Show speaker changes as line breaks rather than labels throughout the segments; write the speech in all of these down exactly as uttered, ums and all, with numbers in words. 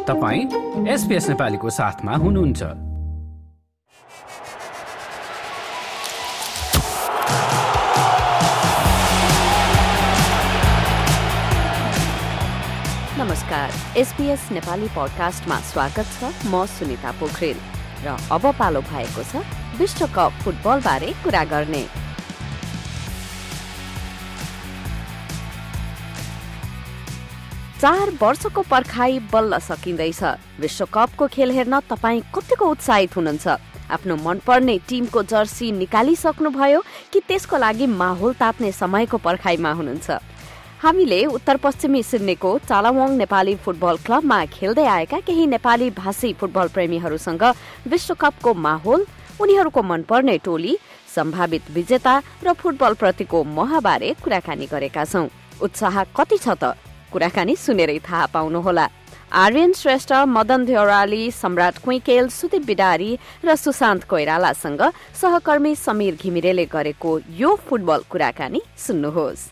तपाईं एसपीएस नेपालीको साथमा हुनुहुन्छ।
नमस्कार, एसपीएस नेपाली पडकास्टमा स्वागत छ। म सुनिता पोखरेल र अब पालो भएको छ विश्वकप फुटबलबारे कुरा गर्ने। चार वर्षको पर्खाइ बल्ल सकिँदैछ। विश्वकपको खेल हेर्न तपाईँ कतिको उत्साहित हुनुहुन्छ? आफ्नो मनपर्ने टिमको जर्सी निकालिसक्नुभयो कि त्यसको लागि माहौल ताप्ने समयको पर्खाइमा हुनुहुन्छ? हामीले उत्तर पश्चिमी सिडनीको चालावाङ नेपाली फुटबल क्लबमा खेल्दै आएका केही नेपाली भाषी फुटबल प्रेमीहरूसँग विश्वकपको माहौल, उनीहरूको मनपर्ने टोली, सम्भावित विजेता र फुटबल प्रतिको मोहबारे कुराकानी गरेका छौं। उत्साह कति छ त? कुराकानी सुनेरै थाहा पाउनुहोला। आर्यन श्रेष्ठ, मदन देउराली, सम्राट कुइकेल, सुदीप बिडारी र सुशान्त कोइरालासँग सहकर्मी समीर घिमिरेले गरेको यो फुटबल कुराकानी सुन्नुहोस्।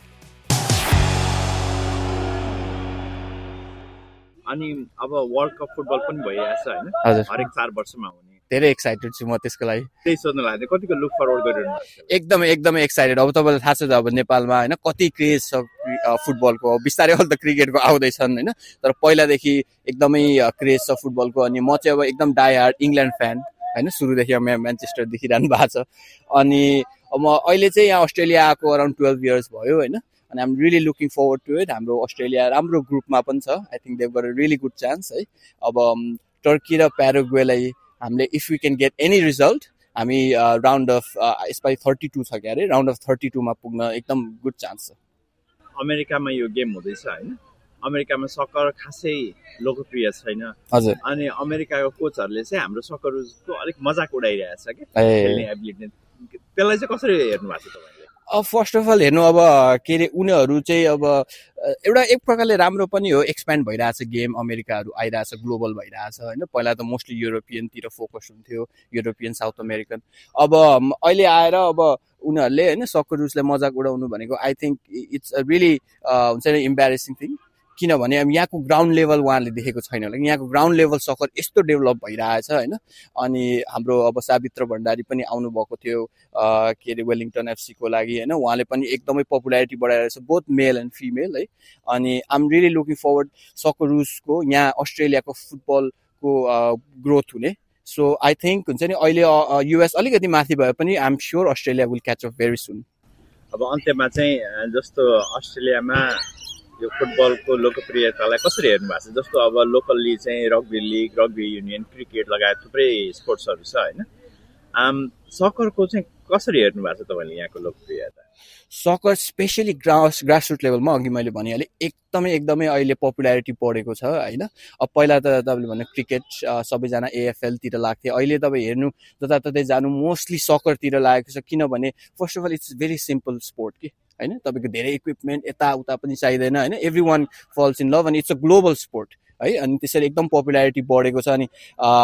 अनि अब वर्ल्ड कप फुटबल पनि भइरहेछ हैन? हरेक चार वर्षमा हुने।
धेरै एक्साइटेड छु म त्यसको लागि।
त्यही सोध्न लाग्यो, कतिको लुक फरवर्ड गरिरहनु भएको छ?
एकदमै एकदमै एक्साइटेड। अब तपाईँलाई थाहा छ अब नेपालमा हैन कति क्रेज छ फुटबलको। बिस्तारै अहिले त क्रिकेटको आउँदैछन् हैन, तर पहिलादेखि एकदमै क्रेज छ फुटबलको। अनि म चाहिँ अब एकदम डाई हार्ड इङ्ल्यान्ड फ्यान हैन, सुरुदेखि म म्यान्चेस्टर देखिरहनु भएको छ। अनि म अहिले चाहिँ यहाँ अस्ट्रेलिया आएको अराउन्ड ट्वेल्भ इयर्स भयो हैन। अनि I'm really looking forward to it. हाम्रो अस्ट्रेलिया राम्रो ग्रुपमा पनि छ। I think they've got a really good chance है। अब टर्की र प्याराग्वेलाई हामीले if we can get any result, हामी राउन्ड अफ यसपालि थर्टी टू छ क्यारे, राउन्ड अफ थर्टी टूमा पुग्न एकदम गुड चान्स छ।
अमेरिकामा यो गेम हुँदैछ हैन? अमेरिकामा सक्कर खासै लोकप्रिय छैन।
हजुर।
अनि अमेरिकाको कोचहरूले चाहिँ हाम्रो सक्करको अलिक मजाक उडाइरहेछ के खेल्ने एबिलिटी। त्यसलाई चाहिँ कसरी हेर्नु भएको छ तपाईले?
अब फर्स्ट अफ अल हेर्नु, अब के अरे उनीहरू चाहिँ अब एउटा एक प्रकारले राम्रो पनि हो, एक्सप्यान्ड भइरहेछ गेम, अमेरिकाहरू आइरहेछ, ग्लोबल भइरहेछ होइन। पहिला त मोस्टली युरोपियनतिर फोकस हुन्थ्यो, युरोपियन साउथ अमेरिकन। अब अहिले आएर अब उनीहरूले होइन सक्करुसलाई मजाक उडाउनु भनेको I think it's a really हुन्छ नि इम्बेरेसिङ थिङ। किनभने अब यहाँको ग्राउन्ड लेभल उहाँहरूले देखेको छैन होला। यहाँको ग्राउन्ड लेभल सक्कर यस्तो डेभलप भइरहेछ होइन। अनि हाम्रो अब सावित्र भण्डारी पनि आउनुभएको थियो के अरे वेलिङटन एफसीको लागि होइन। उहाँले पनि एकदमै पपुलारिटी बढाइरहेछ, बोथ मेल एन्ड फिमेल है। अनि I am really looking forward सक्करुसको यहाँ अस्ट्रेलियाको फुटबलको ग्रोथ हुने। सो आई थिङ्क हुन्छ नि अहिले युएस अलिकति माथि भए पनि I am sure Australia will catch up very soon.
अब अन्त्यमा चाहिँ जस्तो अस्ट्रेलियामा यो फुटबलको लोकप्रियतालाई कसरी हेर्नु भएको छ? जस्तो अब लोकल्ली चाहिँ rugby league, rugby union, cricket लगायत थुप्रै स्पोर्ट्सहरू छ होइन। आम सक्करको चाहिँ कसरी हेर्नु भएको छ तपाईँले यहाँको लोकप्रियता?
सक्कर स्पेसली ग्रास ग्रासरुट लेभलमा अघि मैले भनिहालेँ एकदमै एकदमै अहिले पपुलारिटी बढेको छ होइन। अब पहिला त तपाईँले भने क्रिकेट सबैजना एएफएलतिर लाग्थे, अहिले तपाईँ हेर्नु जताततै जानु मोस्टली सक्करतिर लागेको छ। किनभने first of all it's very simple sport कि होइन। तपाईँको धेरै इक्विपमेन्ट यताउता पनि चाहिँदैन होइन। Every one falls in love, अनि इट्स अ ग्लोबल स्पोर्ट है। अनि त्यसरी एकदम पपुलारिटी बढेको छ। अनि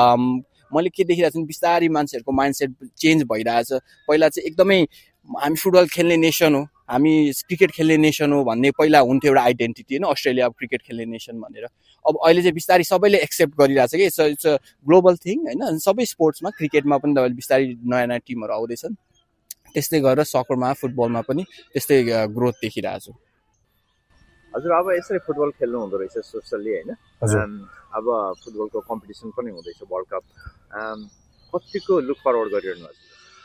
मैले के देखिरहेको छु, बिस्तारै मान्छेहरूको माइन्डसेट चेन्ज भइरहेछ। पहिला चाहिँ एकदमै हामी फुटबल खेल्ने नेसन हो, हामी क्रिकेट खेल्ने नेसन हो भन्ने पहिला हुन्थ्यो एउटा आइडेन्टिटी होइन, अस्ट्रेलिया अब क्रिकेट खेल्ने नेसन भनेर। अब अहिले चाहिँ बिस्तारै सबैले एक्सेप्ट गरिरहेछ कि it's it's a global thing होइन। अनि सबै स्पोर्ट्समा क्रिकेटमा पनि तपाईँले बिस्तारै नयाँ नयाँ टिमहरू आउँदैछन्। त्यस्तै गरेर सक्करमा फुटबलमा पनि त्यस्तै ग्रोथ देखिरहेको छु।
हजुर, अब यसरी फुटबल खेल्नु हुँदो रहेछ सोसली होइन। अब फुटबलको कम्पिटिसन पनि हुँदैछ वर्ल्ड कप। कतिको लुक फरवर्ड गरिरहनु भएको छ?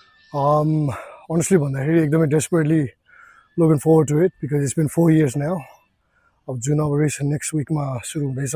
Um, honestly भन्दाखेरि एकदमै desperately looking forward to it because it's been four years now. अब जुन अब रेस नेक्स्ट विकमा सुरु हुँदैछ।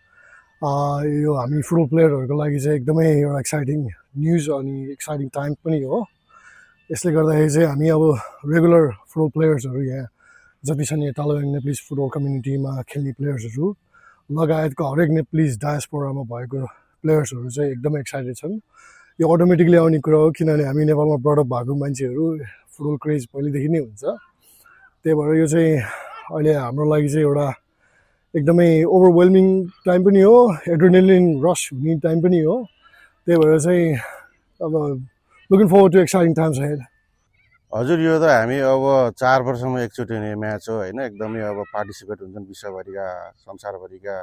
यो हामी फुटबल प्लेयरहरूको लागि चाहिँ एकदमै एउटा एक्साइटिङ न्युज अनि एक्साइटिङ टाइम पनि हो। यसले गर्दाखेरि चाहिँ हामी अब रेगुलर फुटबल प्लेयर्सहरू यहाँ जति छन् यहाँ तालुवाङ नेप्लिज फुटबल कम्युनिटीमा खेल्ने प्लेयर्सहरू लगायतको हरेक नेप्लिज डायस्पोरामा भएको प्लेयर्सहरू चाहिँ एकदमै एक्साइटेड छन्। यो अटोमेटिकली आउने कुरा हो, किनभने हामी नेपालमा ब्रडअप भएको मान्छेहरू फुटबल क्रेज पहिलेदेखि नै हुन्छ। त्यही भएर यो चाहिँ अहिले हाम्रो लागि चाहिँ एउटा एकदमै ओभरवेल्मिङ टाइम पनि हो, एड्रेनालिन रस हुने टाइम पनि हो। त्यही भएर चाहिँ अब looking forward to exciting times ahead.
हजुर, यो त हामी अब चार वर्षमा एकचोटि हुने म्याच हो होइन। एकदमै अब पार्टिसिपेट हुन्छन् विश्वभरिका संसारभरिका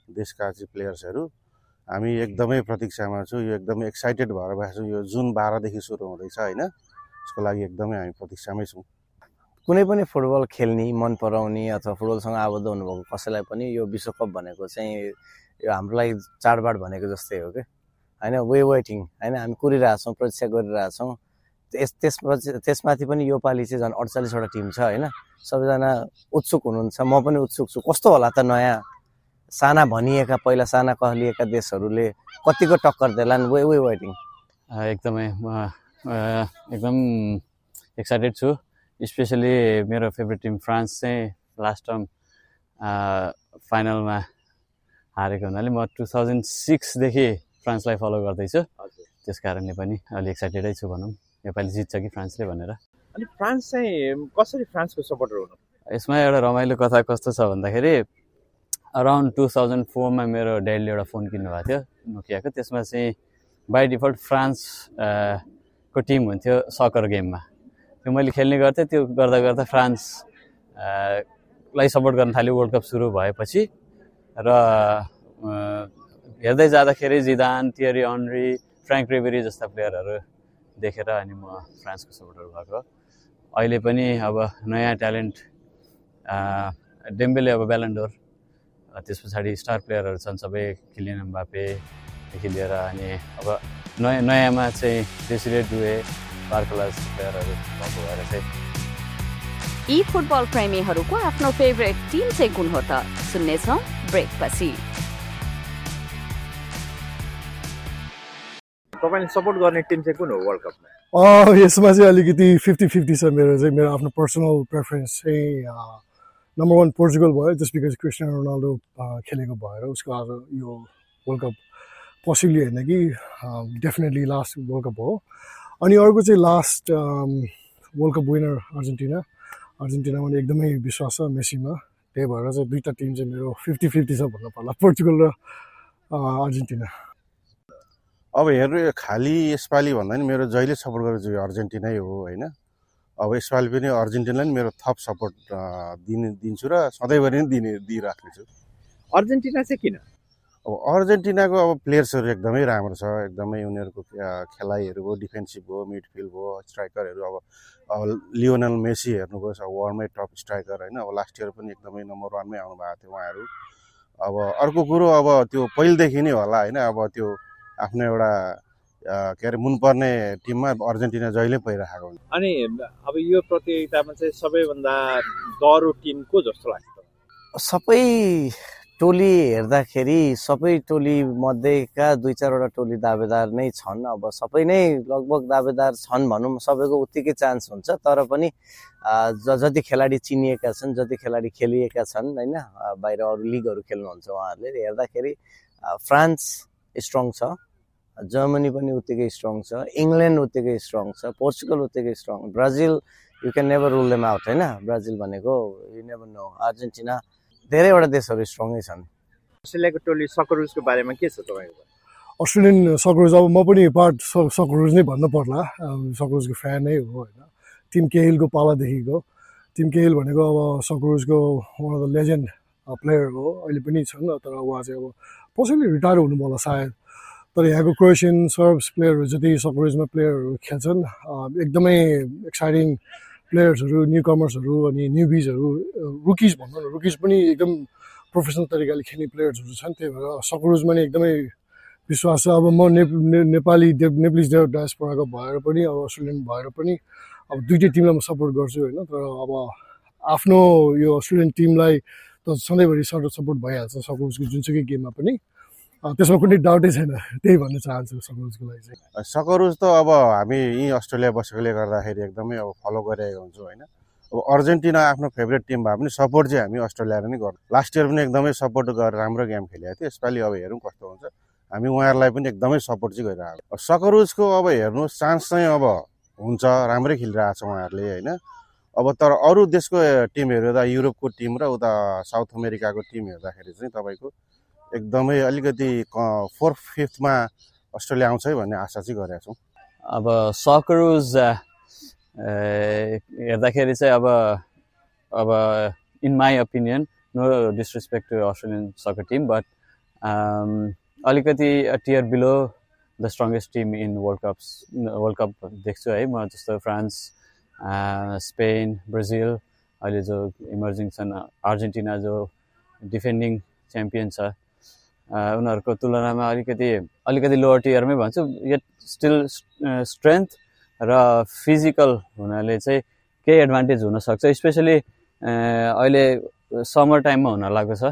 देशका चाहिँ प्लेयर्सहरू हामी एकदमै प्रतीक्षामा छु। यो एकदमै एक्साइटेड भएर बसेको छु। यो जुन बाह्रदेखि सुरु हुँदैछ होइन, यसको लागि एकदमै हामी प्रतीक्षामै छौँ।
कुनै पनि फुटबल खेल्ने मन पराउने अथवा फुटबलसँग आबद्ध हुनुभएको कसैलाई पनि यो विश्वकप भनेको चाहिँ यो हाम्रो लागि चाडबाड भनेको जस्तै हो कि होइन। वे वेटिङ होइन, हामी कुरिरहेछौँ, प्रतीक्षा गरिरहेछौँ। त्यस त्यसपछि त्यसमाथि पनि यो पालि चाहिँ झन् अडचालिसवटा टिम छ होइन। सबैजना उत्सुक हुनुहुन्छ, म पनि उत्सुक छु। कस्तो होला त नयाँ साना भनिएका पहिला साना कहलिएका देशहरूले कतिको टक्कर देलान्। वे वे वेटिङ
एकदमै म एकदम एक्साइटेड छु। स्पेसली मेरो फेभरेट टिम फ्रान्स चाहिँ लास्ट टर्म फाइनलमा हारेको हुनाले म टु थाउजन्ड सिक्सदेखि फ्रान्सलाई फलो गर्दैछु। त्यस कारणले पनि अलि एक्साइटेडै छु भनौँ, नेपाली जित्छ कि फ्रान्सले भनेर।
अनि फ्रान्स चाहिँ कसरी फ्रान्सको सपोर्टर हुनु?
यसमा एउटा रमाइलो कथा कस्तो छ भन्दाखेरि अराउन्ड टु थाउजन्ड फोरमा मेरो ड्याडीले एउटा फोन किन्नुभएको थियो नोकियाको। त्यसमा चाहिँ बाई डिफल्ट फ्रान्स को टिम हुन्थ्यो सकर गेममा। त्यो मैले खेल्ने गर्थेँ। त्यो गर्दा गर्दा फ्रान्स लाई सपोर्ट गर्न थाल्यो वर्ल्ड कप सुरु भएपछि। र हेर्दै जाँदाखेरि जिदान, थियरी अनरी, फ्र्याङ्क रिबेरी जस्ता प्लेयरहरू देखेर अनि म फ्रान्सको सपोर्टर भएको। अहिले पनि अब नयाँ ट्यालेन्ट डेम्बेले अब ब्यालेन्डोर, त्यस पछाडि स्टार प्लेयरहरू छन् सबै, किलियन एम्बापेदेखि लिएर अनि अब नयाँ नयाँमा चाहिँ डेसिरे डुए, बार्कोलास प्लेयरहरू भएको भएर चाहिँ।
यी फुटबल प्रेमीहरूको आफ्नो फेभरेट टिम चाहिँ कुन हो त? सुन्नेछौँ ब्रेक पछि।
तपाईँले सपोर्ट गर्ने टिम चाहिँ कुन हो वर्ल्ड कपमा?
यसमा चाहिँ अलिकति फिफ्टी फिफ्टी छ मेरो चाहिँ। मेरो आफ्नो पर्सनल प्रेफरेन्स चाहिँ नम्बर वान पोर्चुगल भयो, जस्ट बिकज क्रिस्टियानो रोनाल्डो खेलेको भएर। उसको आज यो वर्ल्ड कप पोसिबली होइन कि डेफिनेटली लास्ट वर्ल्ड कप हो। अनि अर्को चाहिँ last world cup winner Argentina. अर्जेन्टिनामा पनि एकदमै विश्वास छ मेसीमा। त्यही भएर चाहिँ दुईवटा टिम चाहिँ मेरो फिफ्टी फिफ्टी छ भन्नु पर्ला, पोर्चुगल र अर्जेन्टिना।
अब हेर्नु खालि यसपालि भन्दा नि मेरो जहिले सपोर्ट गरेको चाहिँ अर्जेन्टिनै हो होइन। अब यसपालि पनि अर्जेन्टिनालाई नि मेरो थप सपोर्ट दिने दिन्छु र सधैँभरि नै दिने दिइराख्नेछु।
अर्जेन्टिना चाहिँ किन?
अब अर्जेन्टिनाको अब प्लेयर्सहरू एकदमै राम्रो छ। एकदमै उनीहरूको खेलाइहरू भयो, डिफेन्सिभ भयो, मिडफिल्ड भयो, स्ट्राइकरहरू अब अब लियोनल मेसी हेर्नुभयो, वर्ल्डमै टप स्ट्राइकर होइन। अब लास्ट इयर पनि एकदमै नम्बर वानमै आउनु भएको थियो उहाँहरू। अब अर्को कुरो अब त्यो पहिलेदेखि नै होला होइन। अब त्यो आफ्नो एउटा के अरे मनपर्ने टिममा अर्जेन्टिना जहिले पहिराखेको हुन्छ।
अनि अब यो प्रतियोगितामा चाहिँ सबैभन्दा डरो टिम को जस्तो लाग्छ?
सबै टोली हेर्दाखेरि सबै टोली मध्येका दुई चारवटा टोली दावेदार नै छन्। अब सबै नै लगभग दावेदार छन् भनौँ, सबैको उत्तिकै चान्स हुन्छ। तर पनि जति खेलाडी चिनिएका छन्, जति खेलाडी खेलिएका छन् होइन, बाहिर अरू लिगहरू खेल्नुहुन्छ उहाँहरूले, हेर्दाखेरि फ्रान्स स्ट्रङ छ, जर्मनी पनि उत्तिकै स्ट्रङ छ, इङ्ल्यान्ड उत्तिकै स्ट्रङ छ, पोर्चुगल उत्तिकै strong, Brazil you can never rule them out होइन। ब्राजिल भनेको यु नेभर नो। अर्जेन्टिना, धेरैवटा देशहरू स्ट्रङै छन्।
अस्ट्रेलियाको टोली सकरुजको बारेमा के छ तपाईँको?
अस्ट्रेलियन सकरुज, अब म पनि पार्ट सकरुज नै भन्नु पर्ला। सकरुजको फ्यान नै हो होइन। टिम केहिलको पालादेखिको। टिम केहिल भनेको अब सकरुजको one of the legend player हो, अहिले पनि छन्। तर उहाँ चाहिँ अब पछि रिटायर हुनुभयो होला सायद। तर यहाँको क्रोएसियन सर्ब्स प्लेयरहरू जति सकरुजमा प्लेयरहरू खेल्छन्, एकदमै एक्साइटिङ प्लेयर्सहरू, न्यू कमर्सहरू अनि न्युबिजहरू, रुकिज भनौँ न, रुकिज पनि एकदम प्रोफेसनल तरिकाले खेल्ने प्लेयर्सहरू छन्। त्यही भएर सकरुजमा नि एकदमै विश्वास छ। अब म ने नेपाली नेप्लिज डायस्पोराको भएर पनि अब अस्ट्रेलियन भएर पनि अब दुइटै टिमलाई म सपोर्ट गर्छु होइन। तर अब आफ्नो यो अस्ट्रेलियन टिमलाई त सधैँभरि सर्ट सपोर्ट भइहाल्छ सकरुजको जुनसुकै गेममा पनि। त्यसमा कुनै डाउटै छैन, त्यही भन्न चाहन्छु सकरुजको लागि चाहिँ।
सकरुज त अब हामी यहीँ अस्ट्रेलिया बसेकोले गर्दाखेरि एकदमै अब फलो गरिरहेको हुन्छौँ होइन। अब अर्जेन्टिना आफ्नो फेभरेट टिम भए पनि सपोर्ट चाहिँ हामी अस्ट्रेलियाले नै गर्छौँ। लास्ट इयर पनि एकदमै सपोर्ट गरेर राम्रो गेम खेलेको थियो। यसपालि अब हेरौँ कस्तो हुन्छ। हामी उहाँहरूलाई पनि एकदमै सपोर्ट चाहिँ गरिरहेको। सकरुजको अब हेर्नुहोस् चान्स चाहिँ अब हुन्छ, राम्रै खेलिरहेको छ उहाँहरूले होइन। अब तर अरू देशको टिम हेर्दा, युरोपको टिम र उता साउथ अमेरिकाको टिम हेर्दाखेरि चाहिँ तपाईँको एकदमै अलिकति फोर्थ फिफ्थमा अस्ट्रेलिया आउँछ है भन्ने आशा चाहिँ गरेका छौँ।
अब सकरुज हेर्दाखेरि चाहिँ अब अब in my opinion, no disrespect to Australian soccer team, but अलिकति tier below the strongest team in world cups world cup देख्छु है म, जस्तो फ्रान्स, स्पेन, ब्राजिल, अहिले जो इमर्जिङ छन् अर्जेन्टिना जो डिफेन्डिङ च्याम्पियन छ, उनीहरूको तुलनामा अलिकति अलिकति लोवर टियरमै भन्छु, यट स्टिल स्ट्रेन्थ र फिजिकल हुनाले चाहिँ केही एडभान्टेज हुनसक्छ, स्पेसली अहिले समर टाइममा हुन लागेको छ।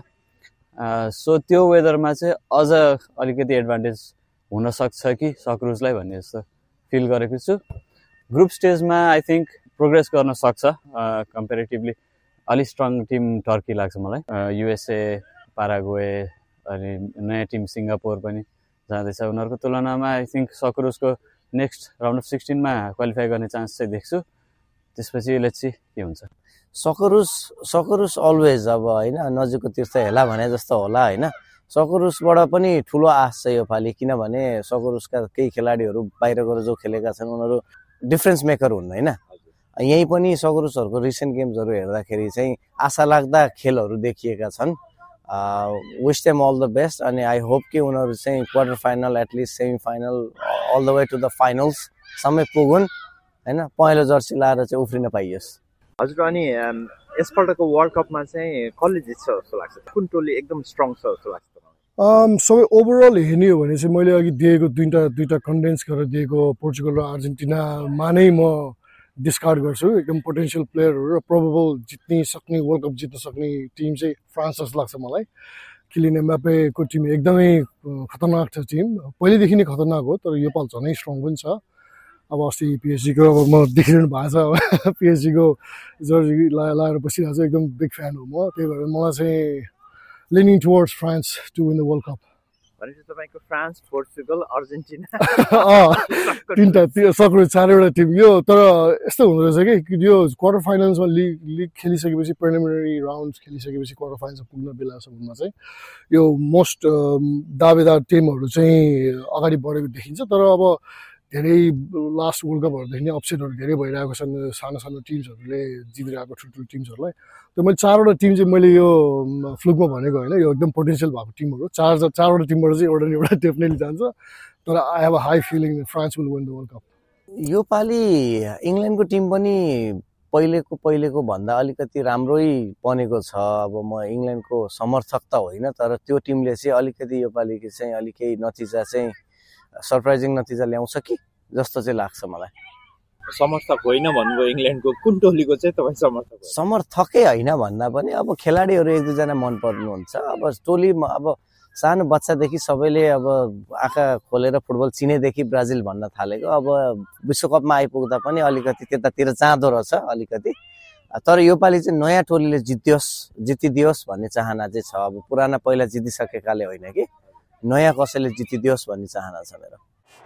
सो त्यो वेदरमा चाहिँ अझ अलिकति एडभान्टेज हुनसक्छ कि सक्रुजलाई भन्ने जस्तो फिल गरेको छु। ग्रुप स्टेजमा आई थिङ्क प्रोग्रेस गर्न सक्छ, कम्पेरिटिभली अलिक स्ट्रङ टिम टर्की लाग्छ मलाई। युएसए, पाराग्वे अनि नयाँ टिम सिङ्गापुर पनि जाँदैछ, उनीहरूको तुलनामा आई थिङ्क सक्रुजको नेक्स्ट राउन्ड अफ सिक्सटिनमा क्वालिफाई गर्ने चान्स चाहिँ देख्छु। त्यसपछि लेट्स सी के हुन्छ।
सकरुस सकरुस अलवेज अब होइन नजिकको तीर्थ हेला भने जस्तो होला होइन। सकरुसबाट पनि ठुलो आश छ योपालि, किनभने सकरुसका केही खेलाडीहरू बाहिर गएर जो खेलेका छन् उनीहरू डिफरेन्स मेकर हुन् होइन। यहीँ पनि सकरुसहरूको रिसेन्ट गेम्सहरू हेर्दाखेरि चाहिँ आशा लाग्दा खेलहरू देखिएका छन्। Wish them all the best अनि आई होप कि उनीहरू चाहिँ quarter final at least semi final all the way to the फाइनल्ससम्मै पुगुन् होइन, पहेँलो जर्सी लाएर चाहिँ उफ्रिन पाइयोस्।
हजुर, अनि यसपल्टको वर्ल्ड कपमा चाहिँ कसले जित्छ जस्तो लाग्छ? कुन टोली एकदम स्ट्रङ छ जस्तो लाग्छ?
सबै ओभरअल हेर्ने हो भने चाहिँ मैले अघि दिएको दुईवटा दुईवटा कन्डेन्स गरेर दिएको पोर्चुगल र अर्जेन्टिनामा नै म डिस्कार्ड गर्छु। एकदम पोटेन्सियल प्लेयरहरू र प्रोबेबल जित्ने सक्ने वर्ल्ड कप जित्न सक्ने टिम चाहिँ फ्रान्स जस्तो लाग्छ मलाई। किलियन एम्बापेको टिम एकदमै खतरनाक छ, टिम पहिल्यैदेखि नै खतरनाक हो, तर यो पाल झनै स्ट्रङ पनि छ। अब अस्ति पिएचजीको अब म देखिरहनु भएको छ, अब पिएचजीको जर्सी लाएर बसिरहेको छु, एकदम बिग फ्यान हो म। त्यही भएर मलाई चाहिँ leaning towards France to win the World Cup.
भनेपछि तपाईको फ्रान्स, पोर्चुगल, अर्जेन्टिना
तीनटा सक्रुज चारवटा टिम यो। तर यस्तो हुँदो रहेछ कि यो क्वार्टर फाइनल्समा लिग लिग खेलिसकेपछि प्रिलिमिनरी राउन्ड खेलिसकेपछि क्वार्टर फाइनल्समा पुग्न बेलासम्ममा चाहिँ यो मोस्ट दावेदार टिमहरू चाहिँ अगाडि बढेको देखिन्छ। तर अब धेरै लास्ट वर्ल्ड कपहरूदेखि नै अपसेटहरू धेरै भइरहेको छन् सानो सानो टिम्सहरूले जितिरहेको ठुल्ठुलो टिम्सहरूलाई। त्यो मैले चारवटा टिम चाहिँ मैले यो फ्लुकमा भनेको होइन, यो एकदम पोटेन्सियल भएको टिमहरू चार चारवटा टिमबाट चाहिँ एउटा न एउटा डेफिनेटली जान्छ। तर I have a high feeling France will win the world cup.
यो पालि इङ्ल्यान्डको टिम पनि पहिलेको पहिलेको भन्दा अलिकति राम्रै बनेको छ। अब म इङ्ल्यान्डको समर्थक त होइन, तर त्यो टिमले चाहिँ अलिकति यो पालि चाहिँ अलिक केही नतिजा चाहिँ सरप्राइजिङ नतिजा ल्याउँछ कि जस्तो चाहिँ लाग्छ मलाई।
समर्थक होइन भन्नुभयो इङ्ल्यान्डको, कुन टोलीको चाहिँ तपाईँ समर्थक?
समर्थकै होइन भन्दा पनि अब खेलाडीहरू एक दुईजना मन पर्नुहुन्छ। अब टोलीमा अब सानो बच्चादेखि सबैले अब आँखा खोलेर फुटबल चिनेदेखि ब्राजिल भन्न थालेको, अब विश्वकपमा आइपुग्दा पनि अलिकति त्यतातिर जाँदो रहेछ अलिकति। तर योपालि चाहिँ नयाँ टोलीले जित्योस् जितिदियोस् भन्ने चाहना चाहिँ छ। अब पुराना पहिला जितिसकेकाले होइन कि नयाँ कसैले जितिदियोस् भन्ने चाहना छ मेरो।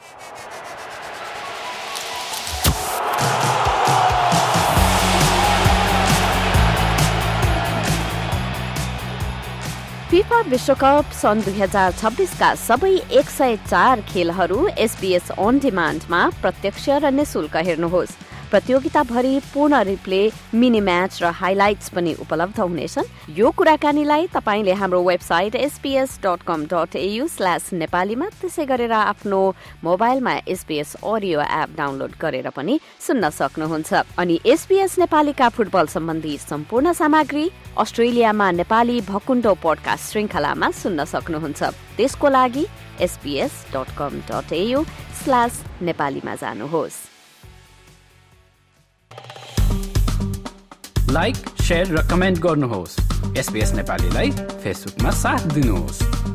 फिफा विश्वकप सन् दुई हजार छब्बिसका सबै एक सय चार खेलहरू एसबीएस अन डिमान्डमा प्रत्यक्ष र निशुल्क हेर्नुहोस्। प्रतियोगिताभरि पूर्ण रिप्ले, मिनी म्याच र हाइलाइट्स पनि उपलब्ध हुनेछन्। यो कुराकानीलाई तपाईले हाम्रो website SBS dot com dot AU slash नेपालीमा त्यसै गरेर आफ्नो मोबाइलमा एसबीएस अडियो एप डाउनलोड गरेर पनि सुन्न सक्नुहुन्छ। अनि एसबीएस नेपालीका फुटबल सम्बन्धी सम्पूर्ण सामग्री अस्ट्रेलियामा नेपाली भकुण्डो पोडकास्ट श्रृङ्खलामा सुन्न सक्नुहुन्छ। त्यसको लागि SBS dot com dot AU slash नेपालीमा जानुहोस्।
लाइक, शेयर र कमेन्ट गर्नुहोस्। एसबीएस नेपालीलाई फेसबुकमा साथ दिनुहोस्।